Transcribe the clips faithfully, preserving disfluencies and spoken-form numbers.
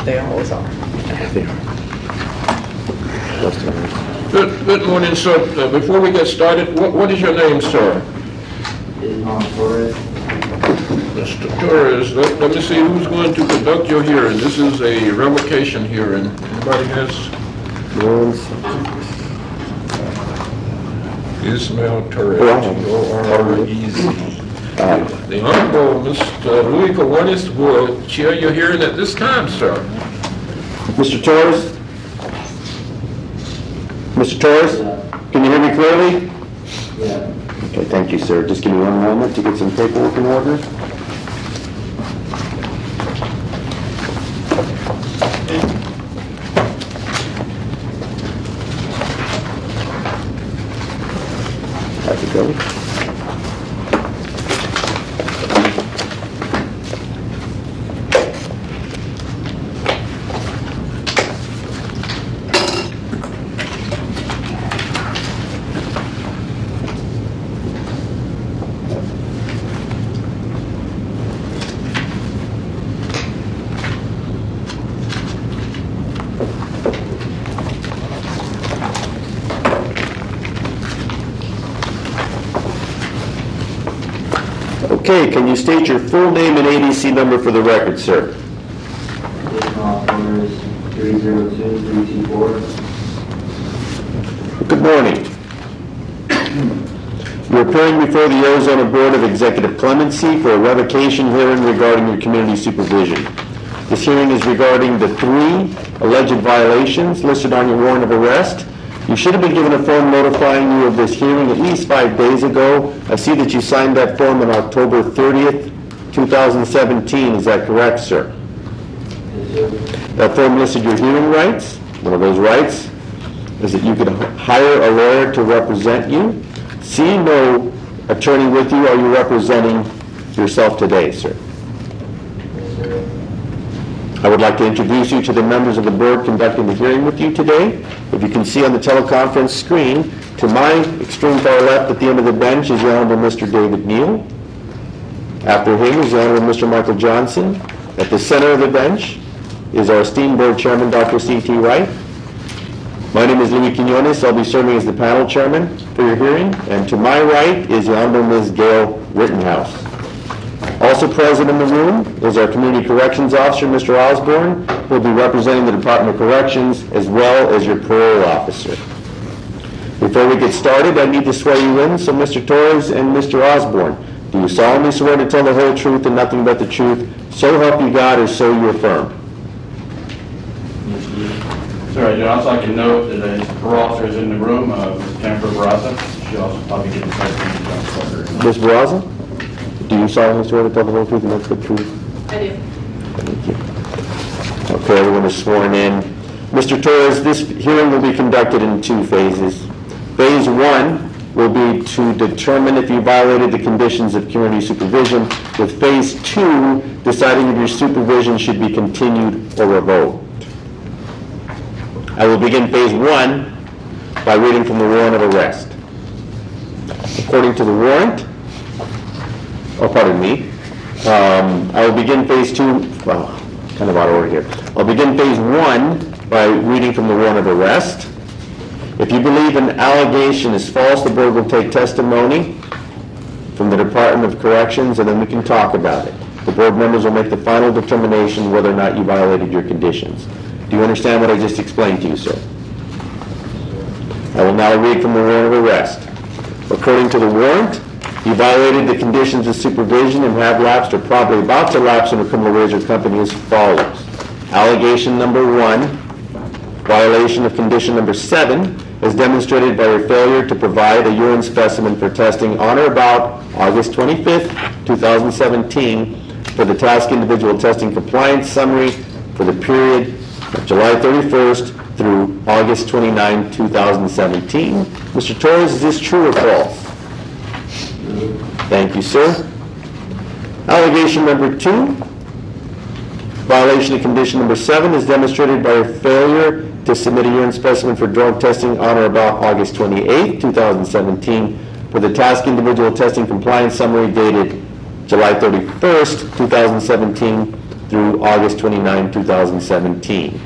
They always are. Good, good morning, sir. Uh, before we get started, what, what is your name, sir? Torres. Mister Torres, let, let me see who's going to conduct your hearing. This is a revocation hearing. Anybody has? Ismael Torres, T O R E Z. The Honorable Mister Louis Cawanis will chair your hearing at this time, sir. Mister Torres? Mister Torres? Can you hear me clearly? Yeah. Okay, thank you, sir. Just give me one moment to get some paperwork in order. How's it going? Okay, can you state your full name and A D C number for the record, sir? Ismael Torres, three zero two three two four. Good morning. You're appearing before the Arizona Board of Executive Clemency for a revocation hearing regarding your community supervision. This hearing is regarding the three alleged violations listed on your warrant of arrest. You should have been given a form notifying you of this hearing at least five days ago. I see that you signed that form on October thirtieth, two thousand seventeen. Is that correct, sir? Yes, sir. That form listed your hearing rights. One of those rights is that you could hire a lawyer to represent you. Seeing no attorney with you, are you representing yourself today, sir? Yes, sir. I would like to introduce you to the members of the board conducting the hearing with you today. If you can see on the teleconference screen, to my extreme far left at the end of the bench is the Honorable Mister David Neal. After him is the Honorable Mister Michael Johnson. At the center of the bench is our esteemed board chairman, Doctor C T Wright. My name is Louis Quinones. I'll be serving as the panel chairman for your hearing. And to my right is the Honorable Miz Gail Rittenhouse. Also present in the room is our Community Corrections Officer, Mister Osborne, who will be representing the Department of Corrections, as well as your parole officer. Before we get started, I need to swear you in, so Mister Torres and Mister Osborne, do you solemnly swear to tell the whole truth and nothing but the truth, so help you God, or so you affirm? Sorry, I'd also like to note that his parole officer is in the room, uh, Miz Jennifer Barraza. She'll also probably get in touch with you, John Slaughter. Miz Barraza, do you solemnly swear to tell the whole truth and nothing but the truth? I do. Thank you. Okay, everyone is sworn in. Mister Torres, this hearing will be conducted in two phases. Phase one will be to determine if you violated the conditions of community supervision, with phase two deciding if your supervision should be continued or revoked. I will begin phase one by reading from the warrant of arrest. According to the warrant, oh, pardon me, um, I will begin phase two, well, kind of out of order here. I'll begin phase one by reading from the warrant of arrest. If you believe an allegation is false, the board will take testimony from the Department of Corrections, and then we can talk about it. The board members will make the final determination whether or not you violated your conditions. Do you understand what I just explained to you, sir? I will now read from the warrant of arrest. According to the warrant, you violated the conditions of supervision and have lapsed or probably about to lapse in a criminal razor company as follows. Allegation number one, violation of condition number seven, as demonstrated by your failure to provide a urine specimen for testing on or about August twenty-fifth, two thousand seventeen for the task individual testing compliance summary for the period of July thirty-first through August twenty-ninth, two thousand seventeen. Mister Torres, is this true or false? Thank you, sir. Allegation number two, violation of condition number seven is demonstrated by your failure to submit a urine specimen for drug testing on or about August twenty-eighth, two thousand seventeen for the task individual testing compliance summary dated July thirty-first, two thousand seventeen through August twenty-ninth, two thousand seventeen.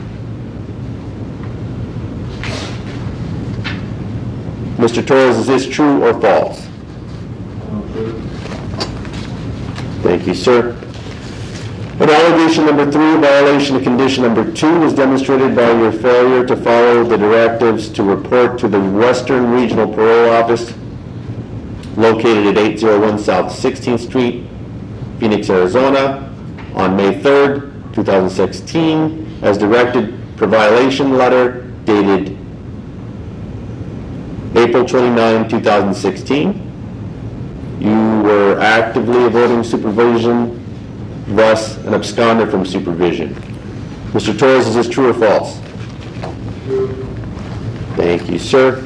Mister Torres, is this true or false? Thank you, sir. And allegation number three, violation of condition number two, is demonstrated by your failure to follow the directives to report to the Western Regional Parole Office located at eight oh one South sixteenth Street, Phoenix, Arizona, on May third, two thousand sixteen, as directed per violation letter dated April twenty-ninth, two thousand sixteen. You were actively avoiding supervision, thus an absconder from supervision. Mister Torres, is this true or false? True. Thank you, sir.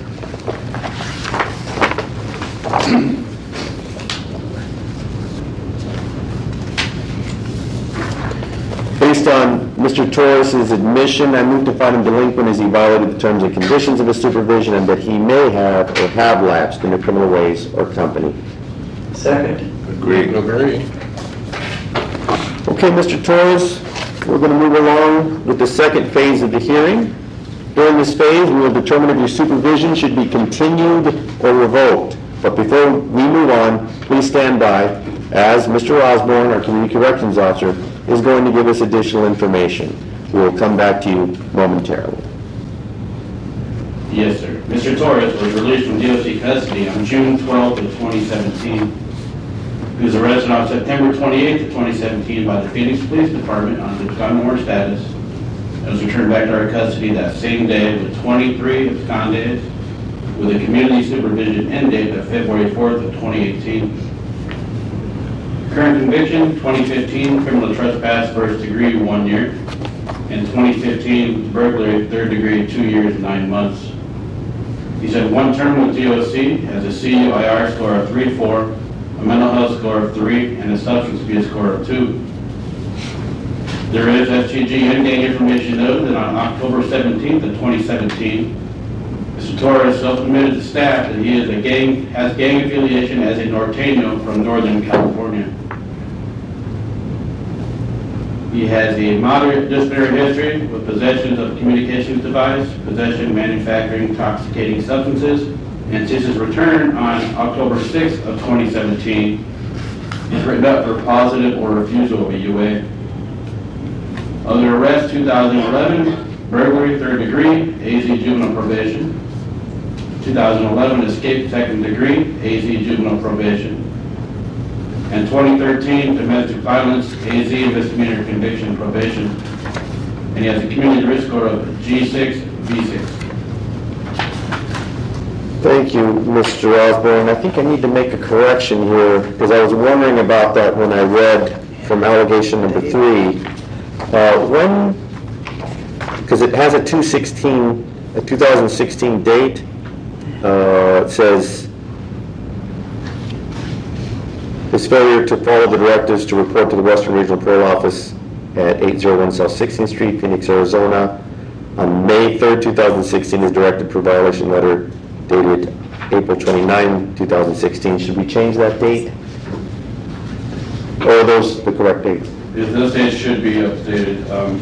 Based on Mister Torres' admission, I move to find him delinquent as he violated the terms and conditions of his supervision and that he may have or have lapsed into criminal ways or company. Second. Agree. Agree. Okay, Mister Torres, we're going to move along with the second phase of the hearing. During this phase, we will determine if your supervision should be continued or revoked. But before we move on, please stand by as Mister Osborne, our Community Corrections Officer, is going to give us additional information. We will come back to you momentarily. Yes, sir. Mister Torres was released from D O C custody on June twelfth of twenty seventeen. He was arrested on September twenty-eighth of twenty seventeen by the Phoenix Police Department on abscond warrant status and was returned back to our custody that same day with twenty-three abscond days with a community supervision end date of February fourth of twenty eighteen. Current conviction, twenty fifteen criminal trespass first degree, one year, and twenty fifteen burglary third degree, two years and nine months. He said one term with D O C has a C U I R score of three four, a mental health score of three, and a substance abuse score of two. There is S T G in-gang information noted that on October seventeenth of twenty seventeen, Mister Torres self-admitted to staff that he is a gang, has gang affiliation as a Norteño from Northern California. He has a moderate disciplinary history with possessions of communications device, possession, manufacturing, intoxicating substances, and since his return on October sixth of twenty seventeen, he's written up for positive or refusal of a U A. Other arrests, two thousand eleven, burglary, third degree, A Z juvenile probation. two thousand eleven, escape, second degree, A Z juvenile probation. And twenty thirteen, domestic violence, A Z misdemeanor conviction probation. And he has a community risk score of G six, V six. Thank you, Mister Osborne. I think I need to make a correction here because I was wondering about that when I read from allegation number three. Uh, when, because it has a two sixteen, a two thousand sixteen date. Uh, it says his failure to follow the directives to report to the Western Regional Parole Office at eight oh one South sixteenth Street, Phoenix, Arizona, on May third, two thousand sixteen, is directed per violation letter dated April twenty-ninth, two thousand sixteen. Should we change that date? Or are those the correct dates? Yes, those dates should be updated, um,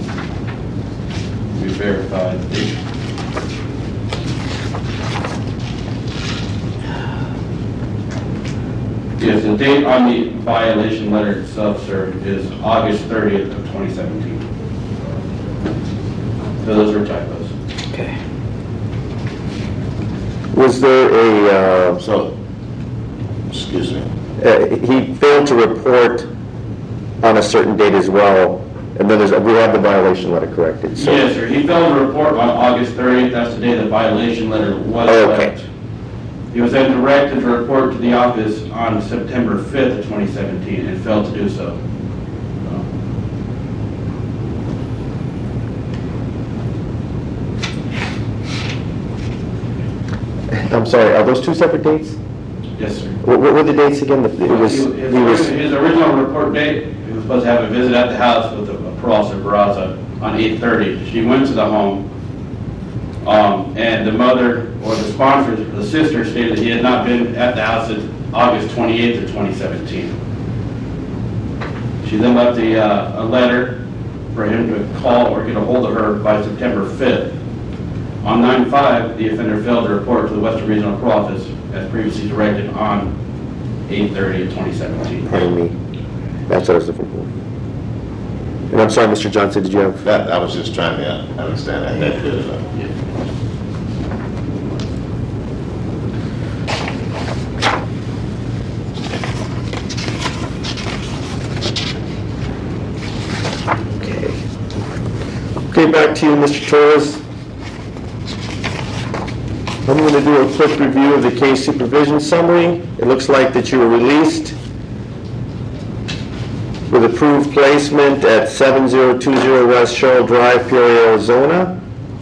we verified. Yes, the date on the violation letter itself, sir, is August thirtieth of twenty seventeen. So those are typos. Okay. Was there a, uh, So, excuse me. uh, he failed to report on a certain date as well, and then there's, we have the violation letter corrected, so. Yes, sir, he failed to report on August thirtieth, that's the day the violation letter was Okay. left. He was then directed to report to the office on September fifth of twenty seventeen and failed to do so. I'm sorry, are those two separate dates? Yes, sir. What what were the dates again? It was, His, he was, his original report date, he was supposed to have a visit at the house with a parole officer, Barraza, on eight thirty. She went to the home, um, and the mother, or the sponsor, the sister, stated that he had not been at the house since August twenty-eighth of twenty seventeen. She She then left a, uh, a letter for him to call or get a hold of her by September fifth. On nine five, the offender failed to report to the Western Regional Parole Office as previously directed on eight thirty of twenty seventeen. Pardon me. That's what I was looking for. And I'm sorry, Mister Johnson, did you have? That, I was just trying to understand that. That good enough. Okay, back to you, Mister Torres. I'm going to do a quick review of the case supervision summary. It looks like that you were released with approved placement at seven zero two zero West Shoal Drive, Peoria, Arizona.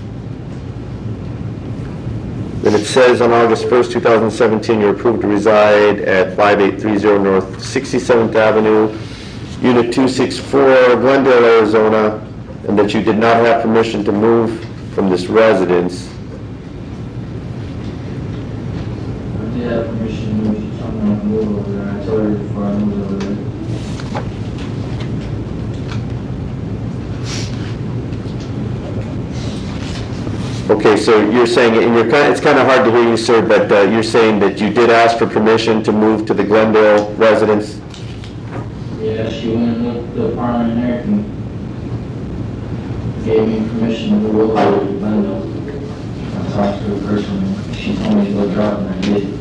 Then it says on August first, two thousand seventeen, you're approved to reside at five eight three zero North sixty-seventh Avenue, Unit two sixty-four, Glendale, Arizona, and that you did not have permission to move from this residence. I did have permission to move, she told me I could move over there, I told her before I moved over there. Okay, so you're saying, and you're kind, it's kind of hard to hear you, sir, but uh, you're saying that you did ask for permission to move to the Glendale residence? Yeah, she went and looked at the apartment there and gave me permission to move over to Glendale. I talked to her personally, she told me to go drop and I did.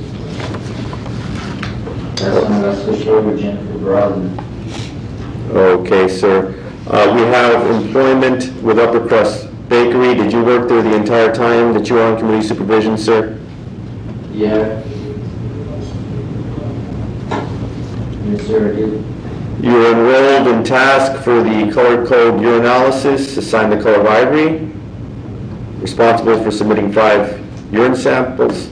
That's when I got switched over to Jennifer Brosnan. Okay, sir. Uh, we have employment with Upper Crust Bakery. Did you work there the entire time that you were on community supervision, sir? Yeah. Yes, sir, I did. You were enrolled in task for the color code urinalysis, assigned the color of ivory, responsible for submitting five urine samples.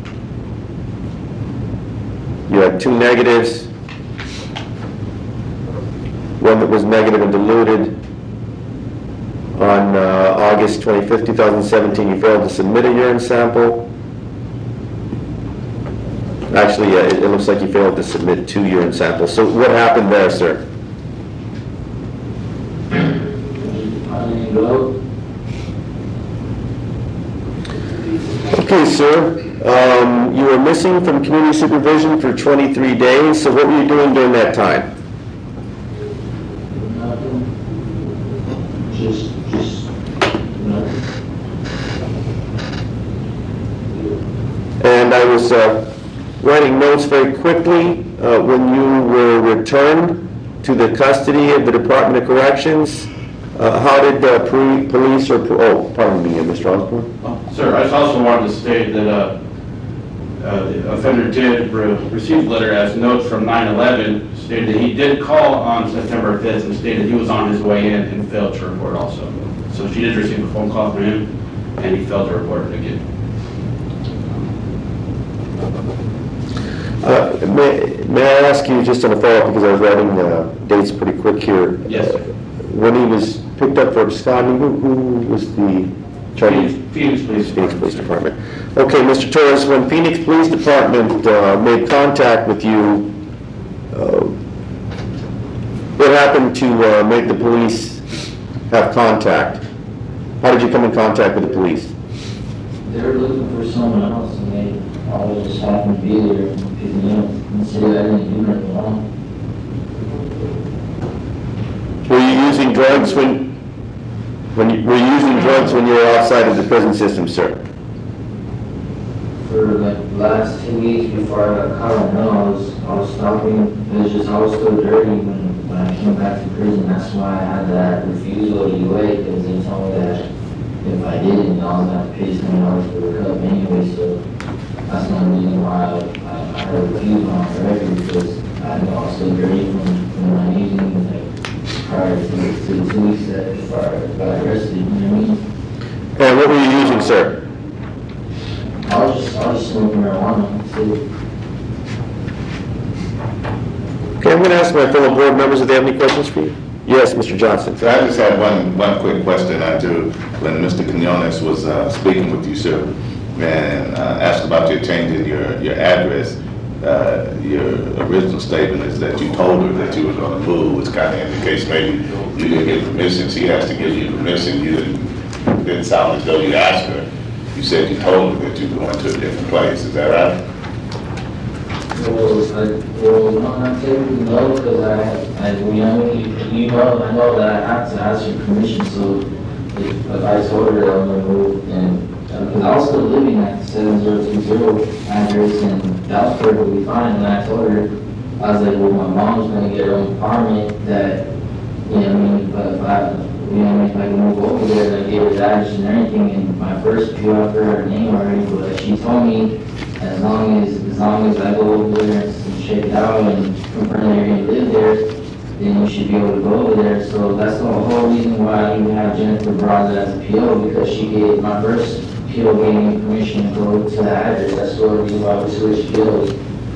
You had two negatives, one that was negative and diluted. On uh, August twenty-fifth, two thousand seventeen, you failed to submit a urine sample. Actually, uh, it, it looks like you failed to submit two urine samples. So what happened there, sir? I didn't go. Okay, sir. Um, you were missing from community supervision for twenty-three days. So what were you doing during that time? Nothing. Just, just, nothing. And I was uh, writing notes very quickly uh, when you were returned to the custody of the Department of Corrections. Uh, how did uh, pre police or oh, pardon me, uh, Mister Osborne? Oh, sir, I just also wanted to state that uh, uh, the offender did re- receive a letter as note from nine eleven, stated that he did call on September fifth and stated he was on his way in and failed to report also. So she did receive a phone call from him, and he failed to report it again. Uh, may, may I ask you just on a follow-up, because I was writing the dates pretty quick here. Yes, sir. Uh, when he was picked up for absconding, who, who was the charge? Phoenix, Phoenix Police Phoenix Department. Police Department. Okay, Mister Torres, when Phoenix Police Department uh, made contact with you, uh, what happened to uh, make the police have contact? How did you come in contact with the police? They were looking for someone else, and they always just happened to be there and picked me up and said I didn't do nothing wrong. Were you using drugs when, when you, were you using drugs when you were outside of the prison system, sir? For like the last two weeks before I got caught, no, I was, I was stopping. It was just, I was still dirty when, when I came back to prison. That's why I had that refusal to U A, because they told me that if I didn't, I was going to pay seven dollars for the cup anyway. So that's one reason why I, I, I had a refusal on the record, because I knew I was still dirty from, from when I using it, like, prior to, to the two weeks that before I got arrested, you know what I mean? And what were you using, sir? I was just, I was just smoking marijuana, so. Okay, I'm going to ask my fellow board members if they have any questions for you. Yes, Mister Johnson. So I just had one, one quick question I do. When Mister Quinones was uh, speaking with you, sir, and uh, asked about your changing your, your address, uh, your original statement is that you told her that you were going to move, which kind of indicates maybe you didn't get permission. She has to give you permission. You didn't, didn't sound as though you asked her. You said you told her that you were going to a different place. Is that right? Well, I, well, no, not technically, no, because I, I, you know, you, you know, I know that I have to ask your permission, so if, if I told her that I'm gonna move, and, because I was still living at seven zero two zero address, and that was perfectly fine, and I told her, I was like, well, my mom's gonna get her own apartment, that, you know what I mean, but if I, you know what I mean, if I can move over there, and I gave her the address and everything, and my first drew out for her name already, but she told me, as long as, as long as I go over there and check it out and confirm that you're gonna live there, then you should be able to go over there. So that's the whole reason why I even have Jennifer Braza as a P O, because she gave, my first P O gave me permission to go to the address. That's the only reason why we switched P Os.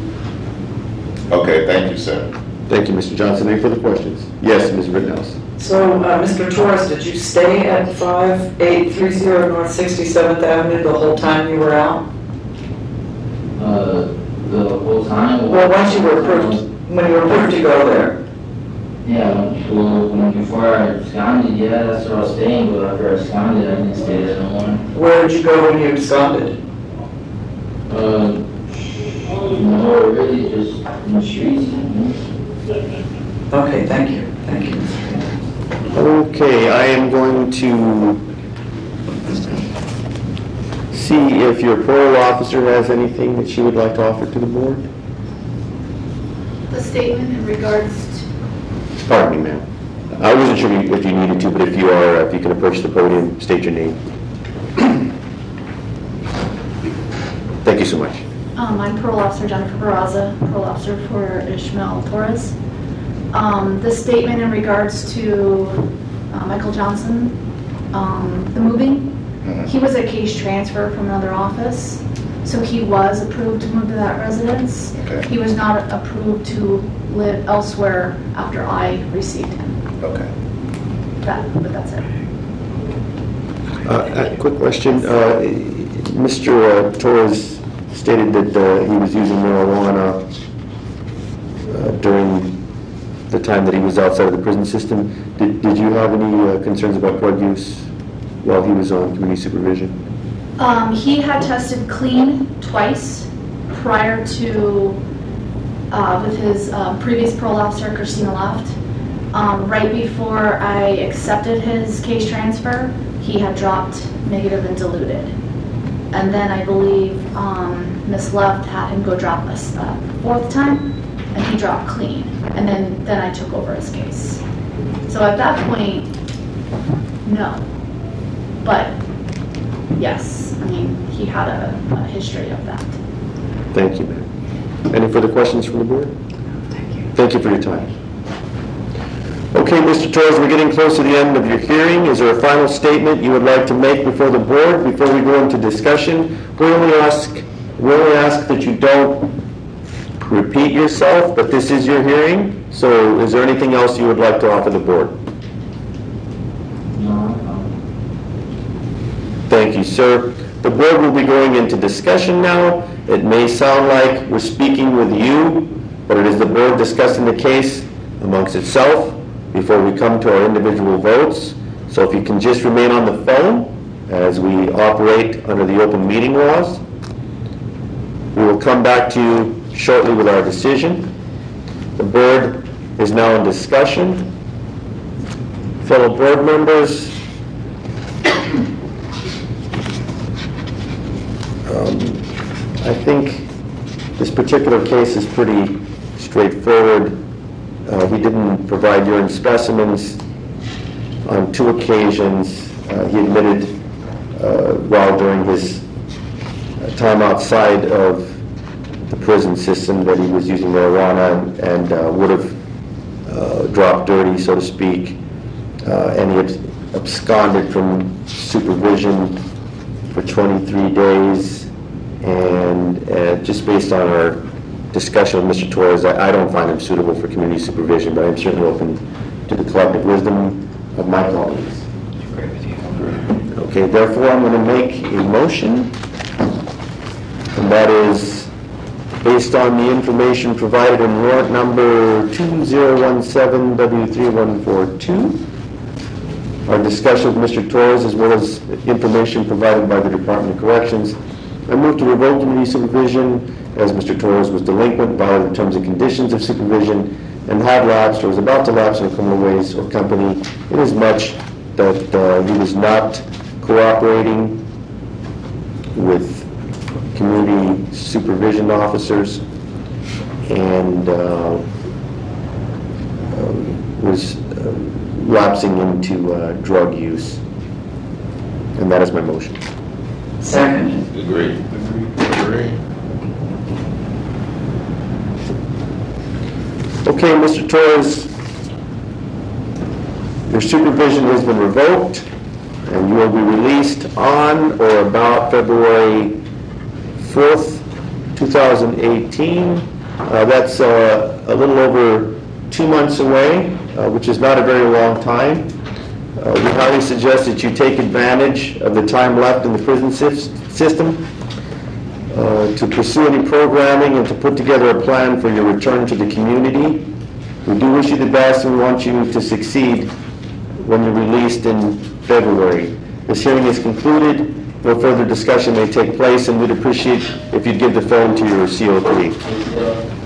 Okay, thank you, sir. Thank you, Mister Johnson. Any further questions? Yes, Miz Rittenhouse. So, uh, Mister Torres, did you stay at five eight three zero North sixty-seventh Avenue the whole time you were out? Uh, the whole time. Well, once you were approved, when you were approved to go there? Yeah, well, when, before I absconded, yeah, that's where I was staying, but after I absconded, I didn't stay there no more. Where did you go when you absconded? Uh, no, really, just in the streets. Okay, thank you, thank you. Okay, I am going to see if your parole officer has anything that she would like to offer to the board. The statement in regards to, Pardon me, ma'am. I wasn't sure if you needed to, but if you are, if you can approach the podium, state your name. Thank you so much. um, I'm parole officer Jennifer Barraza, parole officer for Ishmael Torres. Um, the statement in regards to uh, Michael Johnson, um, the moving, he was a case transfer from another office, so he was approved to move to that residence. Okay. He was not approved to live elsewhere after I received him. Okay. That, but that's it. Uh, a quick question. Uh, Mister uh, Torres stated that uh, he was using marijuana uh, during the time that he was outside of the prison system. Did, did you have any uh, concerns about drug use while he was on community supervision? Um, he had tested clean twice prior to, uh, with his uh, previous parole officer, Christina Left. Um, right before I accepted his case transfer, he had dropped negative and diluted. And then I believe um, Miss Left had him go drop a uh, fourth time, and he dropped clean. And then, then I took over his case. So at that point, no. But yes, I mean, he had a, a history of that. Thank you, ma'am. Any further questions from the board? Thank you. Thank you for your time. Okay, Mister Torres, we're getting close to the end of your hearing. Is there a final statement you would like to make before the board, before we go into discussion? We only ask, we only ask that you don't repeat yourself, but this is your hearing. So is there anything else you would like to offer the board? No, no. Thank you, sir. The board will be going into discussion now. It may sound like we're speaking with you, but it is the board discussing the case amongst itself before we come to our individual votes. So if you can just remain on the phone as we operate under the open meeting laws. We will come back to you shortly with our decision. The board is now in discussion. Fellow board members, um, I think this particular case is pretty straightforward. Uh, he didn't provide urine specimens on two occasions. Uh, he admitted uh, while during his uh, time outside of the prison system that he was using marijuana and, and uh, would have uh, dropped dirty, so to speak. Uh, and he had absconded from supervision for twenty-three days. And uh, just based on our discussion with Mister Torres, I, I don't find him suitable for community supervision, but I'm certainly open to the collective wisdom of my colleagues. Agree with you. Okay, therefore I'm going to make a motion, and that is based on the information provided in warrant number two zero one seven W three one four two. Our discussion with Mister Torres, as well as information provided by the Department of Corrections. I move to revoke community supervision as Mister Torres was delinquent, violated the terms and conditions of supervision, and had lapsed or was about to lapse in a criminal ways or company, inasmuch that uh, he was not cooperating with community supervision officers and uh, um, was uh, lapsing into uh, drug use. And that is my motion. Second. Agree. Agree. Okay, Mister Torres, your supervision has been revoked, and you will be released on or about February fourth, two thousand eighteen. Uh, that's uh, a little over two months away, uh, which is not a very long time. Uh, we highly suggest that you take advantage of the time left in the prison sys- system uh, to pursue any programming and to put together a plan for your return to the community. We do wish you the best and we want you to succeed when you're released in February. This hearing is concluded. No further discussion may take place, and we'd appreciate if you'd give the phone to your C O three.